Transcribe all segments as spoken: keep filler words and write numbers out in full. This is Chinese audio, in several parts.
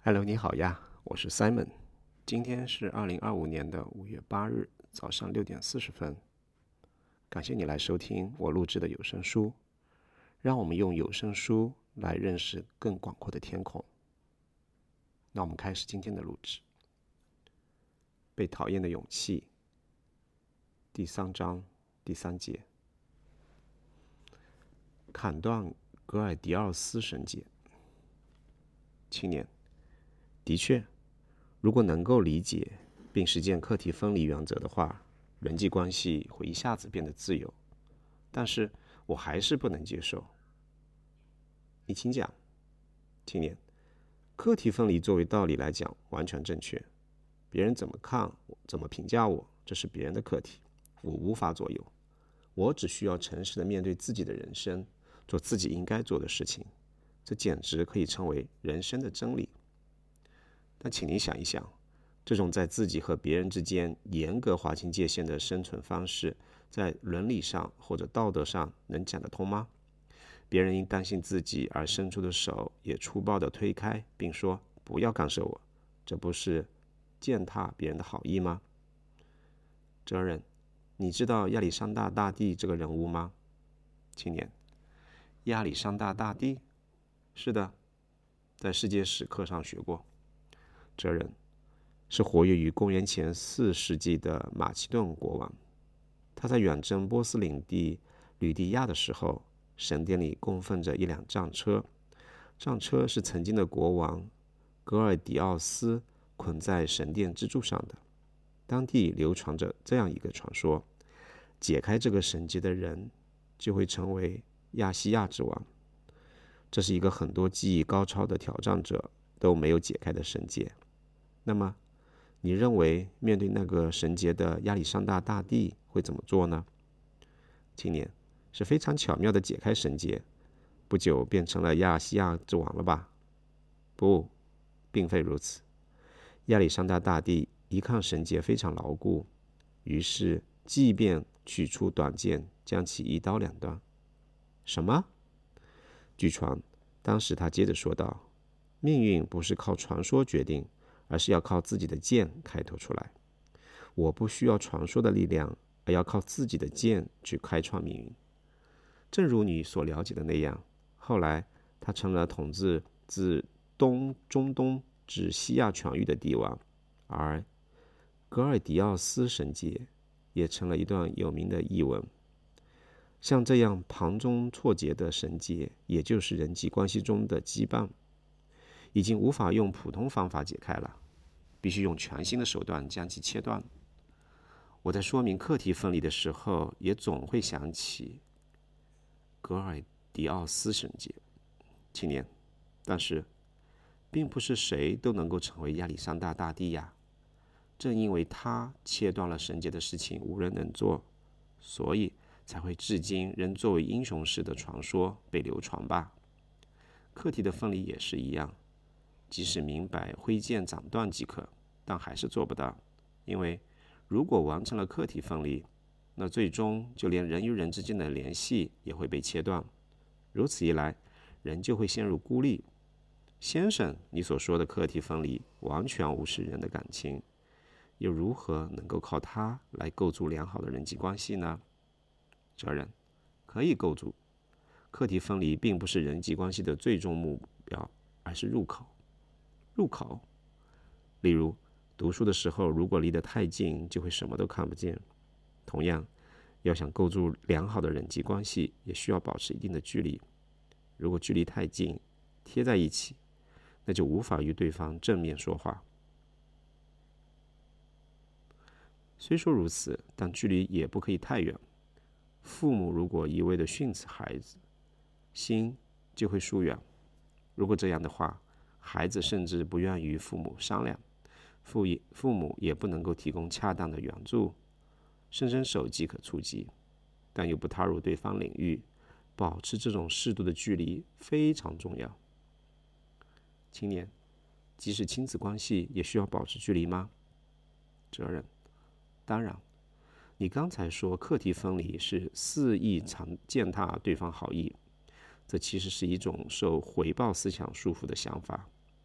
Hello，你好呀，我是 Simon。今天是二零二五年的五月八日早上六点四十分。感谢你来收听我录制的有声书，让我们用有声书来认识更广阔的天空。那我们开始今天的录制。被讨厌的勇气，第三章第三节。砍断格尔迪奥斯绳结。青年，的确，如果能够理解并实践课题分离原则的话，人际关系会一下子变得自由。但是我还是不能接受。你请讲。青年，课题分离作为道理来讲完全正确，别人怎么看我，怎么评价我，这是别人的课题，我无法左右。我只需要诚实的面对自己的人生，做自己应该做的事情，这简直可以成为人生的真理。但请您想一想，这种在自己和别人之间严格划清界限的生存方式，在伦理上或者道德上能讲得通吗？别人因担心自己而伸出的手也粗暴地推开，并说不要干涉我，这不是践踏别人的好意吗？哲人，你知道亚历山大大帝这个人物吗？青年，亚历山大大帝？是的，在世界史课上学过。哲人，是活跃于公元前四世纪的马其顿国王。他在远征波斯领地吕地亚的时候，神殿里供奉着一辆战车，战车是曾经的国王格尔迪奥斯捆在神殿支柱上的。当地流传着这样一个传说：解开这个绳结的人就会成为亚细亚之王。这是一个很多技艺高超的挑战者都没有解开的绳结。那么你认为面对那个绳结的亚历山大大帝会怎么做呢？青年，是非常巧妙地解开绳结，不久变成了亚细亚之王了吧？不，并非如此。亚历山大大帝一看绳结非常牢固，于是即便取出短剑，将其一刀两断。什么？据传，当时他接着说道：命运不是靠传说决定，而是要靠自己的剑开拓出来。我不需要传说的力量，而要靠自己的剑去开创命运。正如你所了解的那样，后来他成了统治自东中东至西亚全域的帝王，而格尔迪奥斯绳结也成了一段有名的译文。像这样旁中错节的绳结，也就是人际关系中的羁绊，已经无法用普通方法解开了，必须用全新的手段将其切断。我在说明课题分离的时候，也总会想起格尔迪奥斯绳结。青年，但是并不是谁都能够成为亚历山大大帝呀。正因为他切断了绳结的事情无人能做，所以才会至今仍作为英雄式的传说被流传吧。课题的分离也是一样，即使明白挥剑斩断即可，但还是做不到。因为如果完成了课题分离，那最终就连人与人之间的联系也会被切断。如此一来，人就会陷入孤立。先生，你所说的课题分离完全无视人的感情，又如何能够靠它来构筑良好的人际关系呢？哲人，可以构筑。课题分离并不是人际关系的最终目标，而是入口。入口，例如读书的时候，如果离得太近，就会什么都看不见。同样，要想构筑良好的人际关系，也需要保持一定的距离。如果距离太近，贴在一起，那就无法与对方正面说话。虽说如此，但距离也不可以太远。父母如果一味地训斥孩子，心就会疏远。如果这样的话，孩子甚至不愿与父母商量，父也父母也不能够提供恰当的援助，伸伸手即可触及，但又不踏入对方领域，保持这种适度的距离非常重要。青年，即使亲子关系也需要保持距离吗？哲人，当然。你刚才说课题分离是肆意践踏对方好意，这其实是一种受回报思想束缚的想法。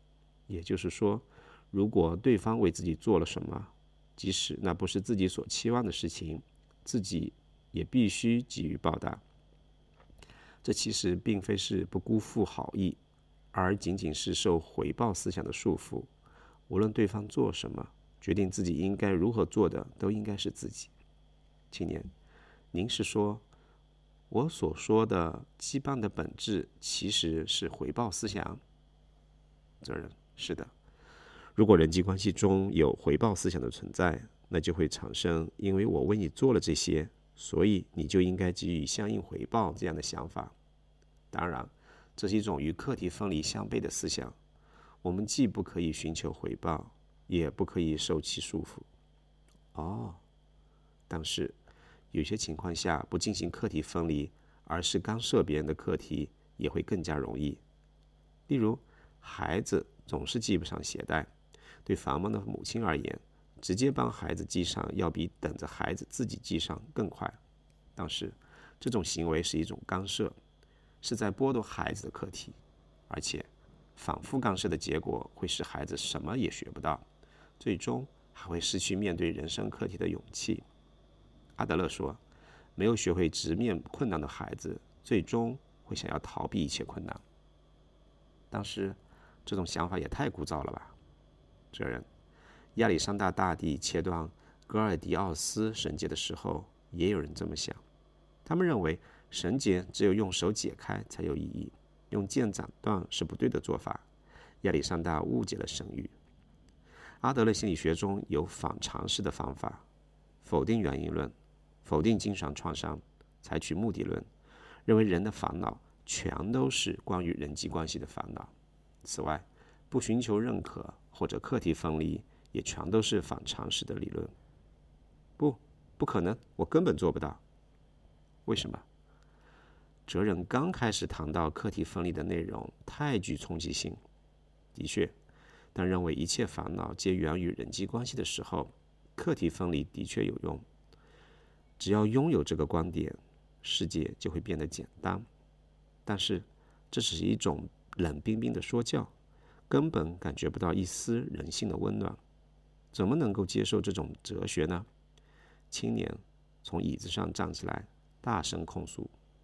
也就是说，如果对方为自己做了什么，即使那不是自己所期望的事情，自己也必须给予报答。这其实并非是不辜负好意，而仅仅是受回报思想的束缚。无论对方做什么，决定自己应该如何做的都应该是自己。青年，您是说我所说的羁绊的本质其实是回报思想？责任，是的。如果人际关系中有回报思想的存在，那就会产生因为我为你做了这些，所以你就应该给予相应回报这样的想法。当然，这是一种与课题分离相悖的思想。我们既不可以寻求回报，也不可以受其束缚。哦，但是有些情况下不进行课题分离，而是干涉别人的课题，也会更加容易。例如，孩子总是系不上鞋带，对繁忙的母亲而言，直接帮孩子系上要比等着孩子自己系上更快。但是，这种行为是一种干涉，是在剥夺孩子的课题，而且反复干涉的结果会使孩子什么也学不到，最终还会失去面对人生课题的勇气。阿德勒说，没有学会直面困难的孩子，最终会想要逃避一切困难。但是，这种想法也太枯燥了吧？责任，亚历山大大帝切断戈尔迪奥斯绳结的时候，也有人这么想。他们认为绳结只有用手解开才有意义，用剑斩断是不对的做法。亚历山大误解了神谕。阿德勒心理学中有反常识的方法，否定原因论，否定精神创伤，采取目的论，认为人的烦恼全都是关于人际关系的烦恼。此外，不寻求认可或者课题分离，也全都是反常识的理论。不，不可能，我根本做不到。为什么？哲人刚开始谈到课题分离的内容太具冲击性。的确，当认为一切烦恼皆源于人际关系的时候，课题分离的确有用。只要拥有这个观点，世界就会变得简单。但是，这只是一种冷冰冰的说教，根本感觉不到一丝人性的温暖。怎么能够接受这种哲学呢？青年从椅子上站起来，大声控诉：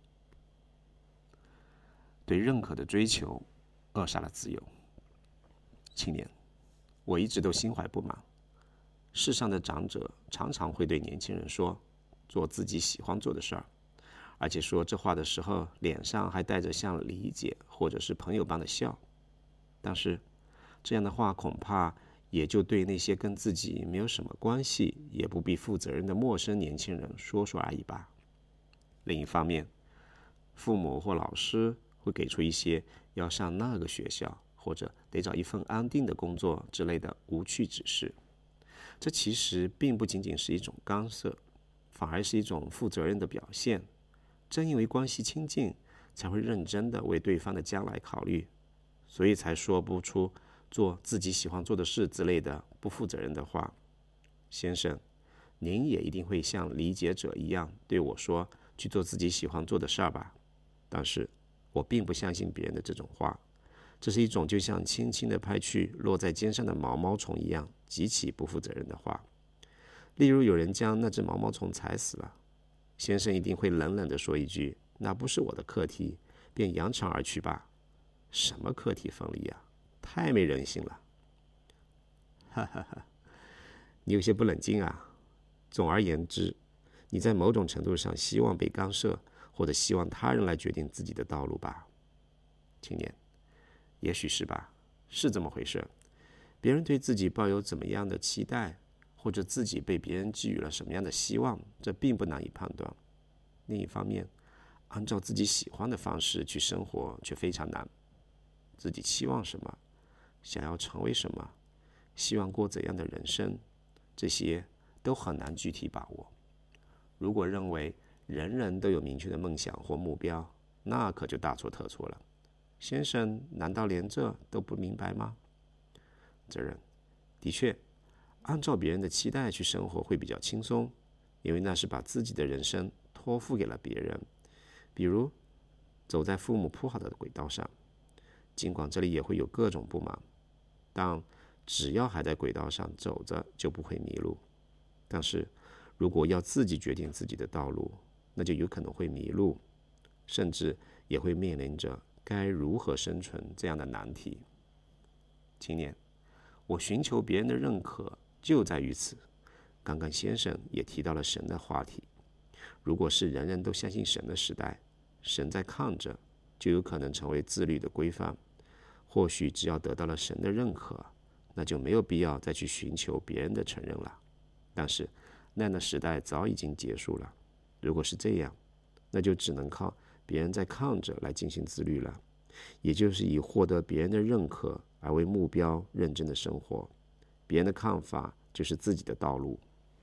对认可的追求扼杀了自由。青年，我一直都心怀不满。世上的长者常常会对年轻人说，做自己喜欢做的事儿，而且说这话的时候，脸上还带着像理解或者是朋友般的笑。但是，这样的话恐怕也就对那些跟自己没有什么关系，也不必负责任的陌生年轻人说说而已吧。另一方面，父母或老师会给出一些要上那个学校，或者得找一份安定的工作之类的无趣指示。这其实并不仅仅是一种干涉，反而是一种负责任的表现。正因为关系亲近，才会认真的为对方的将来考虑，所以才说不出做自己喜欢做的事之类的不负责任的话。先生，您也一定会像理解者一样对我说，去做自己喜欢做的事儿吧？但是我并不相信别人的这种话，这是一种就像轻轻地拍去落在肩上的毛毛虫一样极其不负责任的话。例如有人将那只毛毛虫踩死了，先生一定会冷冷地说一句，那不是我的课题，便扬长而去吧。什么课题分离啊，太没人性了。哈哈哈，你有些不冷静啊。总而言之，你在某种程度上希望被干涉，或者希望他人来决定自己的道路吧。青年，也许是吧，是这么回事。别人对自己抱有怎么样的期待，或者自己被别人寄予了什么样的希望，这并不难以判断。另一方面，按照自己喜欢的方式去生活却非常难。自己期望什么，想要成为什么，希望过怎样的人生，这些都很难具体把握。如果认为人人都有明确的梦想或目标，那可就大错特错了。先生难道连这都不明白吗？责任，的确，按照别人的期待去生活会比较轻松，因为那是把自己的人生托付给了别人，比如走在父母铺好的轨道上。尽管这里也会有各种不满， 但只要还在轨道上走着，就不会迷路。但是如果要自己决定自己的道路，那就有可能会迷路，甚至也会面临着该如何生存这样的难题。青年，我寻求别人的认可就在于此。刚刚先生也提到了神的话题。如果是人人都相信神的时代，神在看着，就有可能成为自律的规范。或许只要得到了神的认可，那就没有必要再去寻求别人的承认了。但是那样的时代早已经结束了。如果是这样，那就只能靠别人在看着来进行自律了，也就是以获得别人的认可而为目标认真的生活。别人的看法就是自己的道路。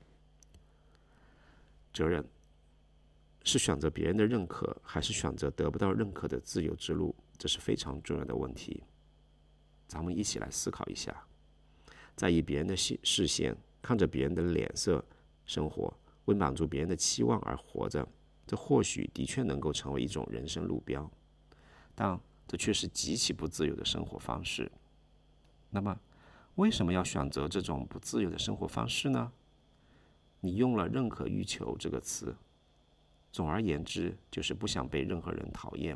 责任是选择别人的认可，还是选择得不到认可的自由之路，这是非常重要的问题。咱们一起来思考一下，在意别人的视线，看着别人的脸色生活，为满足别人的期望而活着，这或许的确能够成为一种人生路标，但这却是极其不自由的生活方式。那么为什么要选择这种不自由的生活方式呢？你用了认可欲求这个词，总而言之就是不想被任何人讨厌。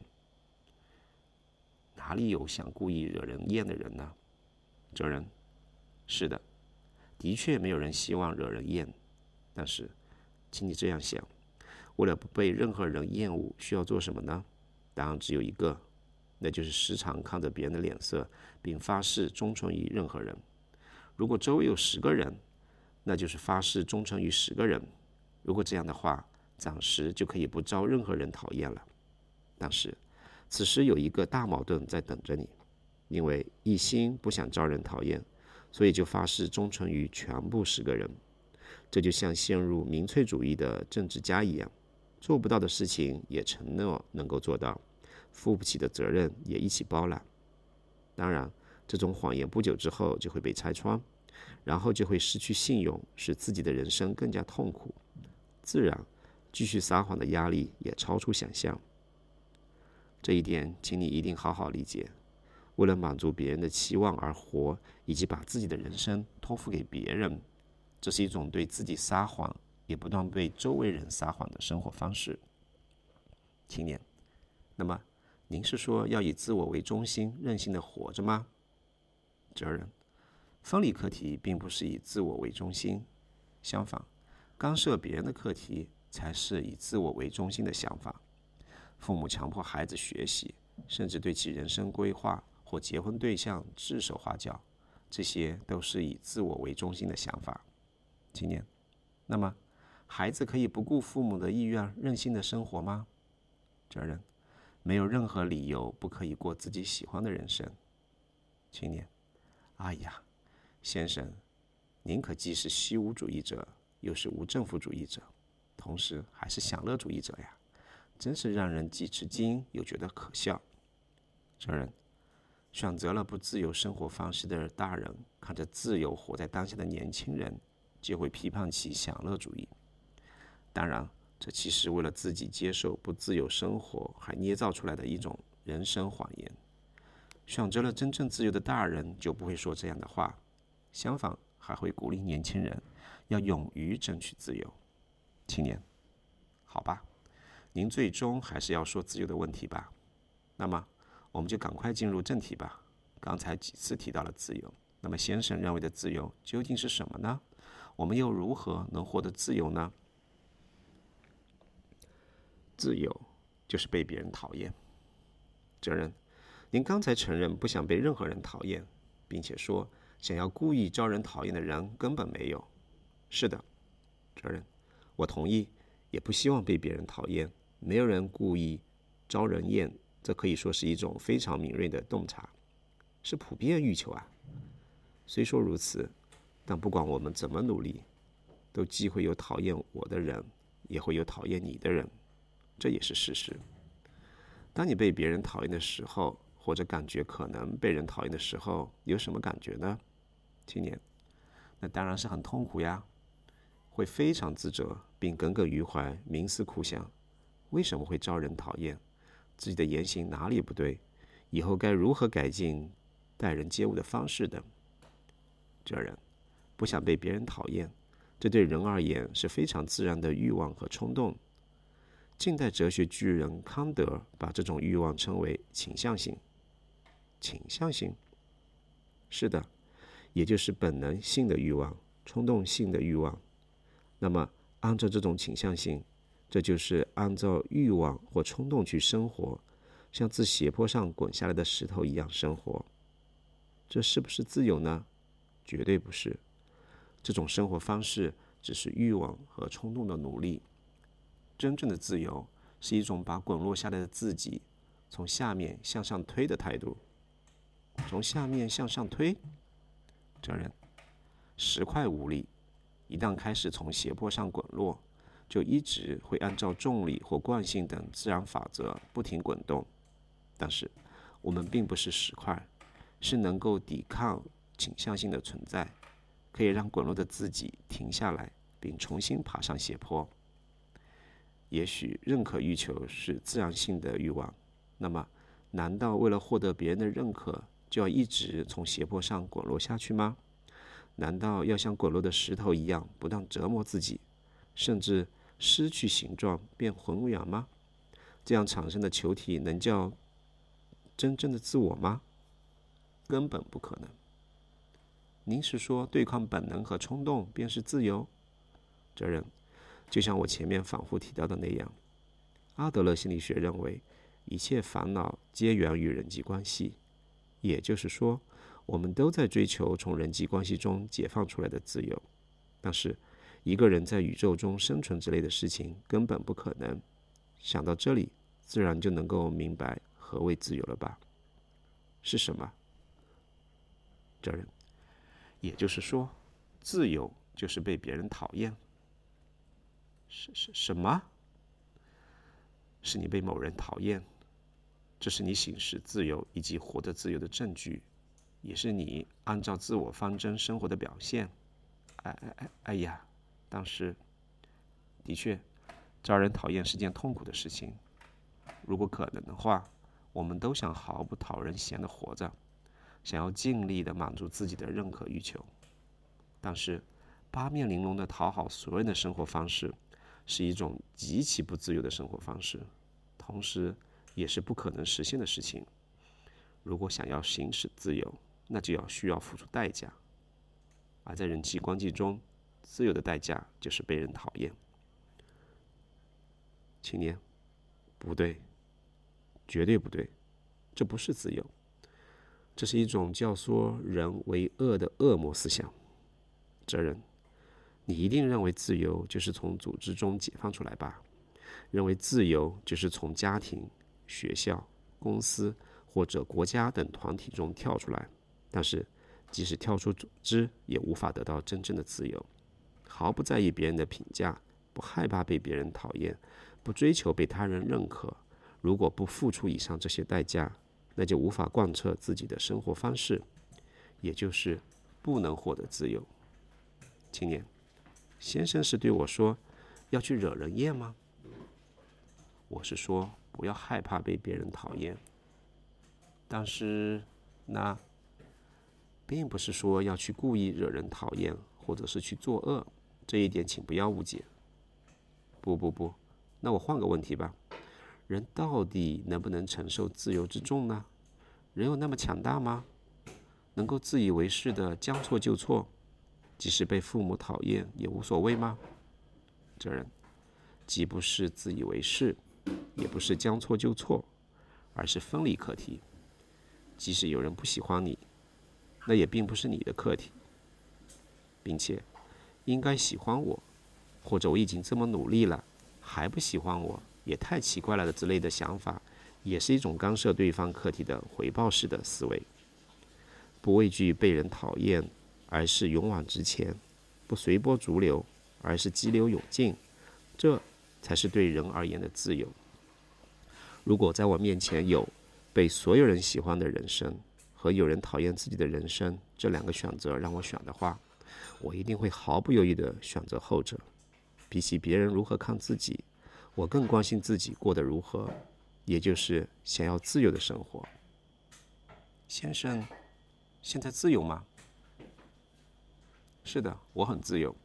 哪里有想故意惹人厌的人呢？责任是的，的确没有人希望惹人厌，但是请你这样想，为了不被任何人厌恶，需要做什么呢？答案只有一个，那就是时常看着别人的脸色，并发誓忠诚于任何人。如果周围有十个人，那就是发誓忠诚于十个人。如果这样的话，暂时就可以不招任何人讨厌了。但是此时有一个大矛盾在等着你，因为一心不想招人讨厌，所以就发誓忠诚于全部十个人。这就像陷入民粹主义的政治家一样，做不到的事情也承诺能够做到，负不起的责任也一起包揽。当然，这种谎言不久之后就会被拆穿，然后就会失去信用，使自己的人生更加痛苦。自然，继续撒谎的压力也超出想象。这一点，请你一定好好理解。为了满足别人的期望而活，以及把自己的人生托付给别人，这是一种对自己撒谎，也不断被周围人撒谎的生活方式。青年，那么您是说要以自我为中心，任性的活着吗？责任，分离课题并不是以自我为中心，相反，干涉别人的课题才是以自我为中心的想法。父母强迫孩子学习，甚至对其人生规划或结婚对象指手画脚，这些都是以自我为中心的想法。青年，那么孩子可以不顾父母的意愿任性的生活吗？责任，没有任何理由不可以过自己喜欢的人生。青年，哎呀，先生，您可既是虚无主义者，又是无政府主义者，同时还是享乐主义者呀，真是让人既吃惊又觉得可笑。责任，选择了不自由生活方式的大人，看着自由活在当下的年轻人，就会批判其享乐主义。当然，这其实为了自己接受不自由生活，还捏造出来的一种人生谎言。选择了真正自由的大人就不会说这样的话，相反，还会鼓励年轻人要勇于争取自由。青年，好吧，您最终还是要说自由的问题吧。那么我们就赶快进入正题吧。刚才几次提到了自由，那么先生认为的自由究竟是什么呢？我们又如何能获得自由呢？自由就是被别人讨厌。责任，您刚才承认不想被任何人讨厌，并且说想要故意招人讨厌的人根本没有。是的，责任，我同意，也不希望被别人讨厌。没有人故意招人厌，这可以说是一种非常敏锐的洞察，是普遍欲求啊。虽说如此，但不管我们怎么努力，都既会有讨厌我的人，也会有讨厌你的人，这也是事实。当你被别人讨厌的时候，或者感觉可能被人讨厌的时候，有什么感觉呢？青年，那当然是很痛苦呀，会非常自责，并耿耿于怀，冥思苦想，为什么会招人讨厌？自己的言行哪里不对？以后该如何改进待人接物的方式等？ 这人不想被别人讨厌，这对人而言是非常自然的欲望和冲动。近代哲学巨人康德把这种欲望称为倾向性。倾向性？是的，也就是本能性的欲望，冲动性的欲望。那么按照这种倾向性，这就是按照欲望或冲动去生活，像自斜坡上滚下来的石头一样生活。这是不是自由呢？绝对不是。这种生活方式只是欲望和冲动的奴隶。真正的自由是一种把滚落下来的自己从下面向上推的态度。从下面向上推？这人石块无力，一旦开始从斜坡上滚落，就一直会按照重力或惯性等自然法则不停滚动。但是我们并不是石块，是能够抵抗倾向性的存在，可以让滚落的自己停下来，并重新爬上斜坡。也许认可欲求是自然性的欲望，那么难道为了获得别人的认可，就要一直从斜坡上滚落下去吗？难道要像滚落的石头一样不断折磨自己，甚至失去形状变浑圆吗？这样产生的球体能叫真正的自我吗？根本不可能。您是说对抗本能和冲动便是自由？这人就像我前面反复提到的那样，阿德勒心理学认为一切烦恼皆源于人际关系，也就是说我们都在追求从人际关系中解放出来的自由。但是一个人在宇宙中生存之类的事情根本不可能。想到这里，自然就能够明白何谓自由了吧？是什么？这人也就是说，自由就是被别人讨厌。是是什么？是你被某人讨厌，这是你行使自由以及活得自由的证据，也是你按照自我方针生活的表现。哎哎哎哎呀，但是的确，招人讨厌是件痛苦的事情。如果可能的话，我们都想毫不讨人嫌的活着，想要尽力的满足自己的任何欲求。但是八面玲珑的讨好所有人的生活方式，是一种极其不自由的生活方式，同时也是不可能实现的事情。如果想要行使自由，那就要需要付出代价。而在人际关系中，自由的代价就是被人讨厌。青年，不对，绝对不对，这不是自由，这是一种教唆人为恶的恶魔思想。这人，你一定认为自由就是从组织中解放出来吧？认为自由就是从家庭、学校、公司或者国家等团体中跳出来。但是即使跳出组织，也无法得到真正的自由。毫不在意别人的评价，不害怕被别人讨厌，不追求被他人认可，如果不付出以上这些代价，那就无法贯彻自己的生活方式，也就是不能获得自由。青年，先生是对我说要去惹人厌吗？我是说不要害怕被别人讨厌。但是那并不是说要去故意惹人讨厌，或者是去作恶，这一点请不要误解。不不不，那我换个问题吧，人到底能不能承受自由之重呢？人有那么强大吗？能够自以为是的将错就错，即使被父母讨厌也无所谓吗？这人既不是自以为是，也不是将错就错，而是分离课题。即使有人不喜欢你，那也并不是你的课题，并且应该喜欢我，或者我已经这么努力了，还不喜欢我，也太奇怪了的之类的想法，也是一种干涉对方课题的回报式的思维。不畏惧被人讨厌，而是勇往直前；不随波逐流，而是激流勇进，这才是对人而言的自由。如果在我面前有被所有人喜欢的人生和有人讨厌自己的人生这两个选择让我选的话，我一定会毫不犹豫地选择后者。比起别人如何看自己，我更关心自己过得如何，也就是想要自由的生活。先生，现在自由吗？ 是的，我很自由。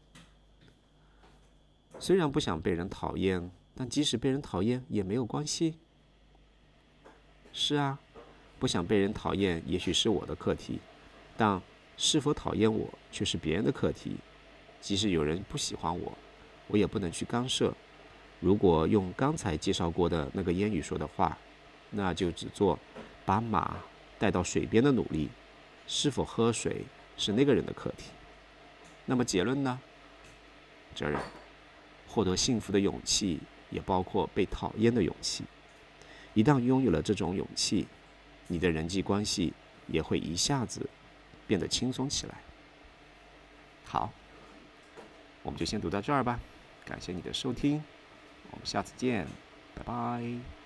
虽然不想被人讨厌，但即使被人讨厌也没有关系。是啊，不想被人讨厌也许是我的课题，但是否讨厌我却是别人的课题。即使有人不喜欢我，我也不能去干涉。如果用刚才介绍过的那个谚语说的话，那就只做把马带到水边的努力，是否喝水是那个人的课题。那么结论呢？责任。获得幸福的勇气也包括被讨厌的勇气。一旦拥有了这种勇气，你的人际关系也会一下子变得轻松起来。好，我们就先读到这儿吧。感谢你的收听，我们下次见，拜拜。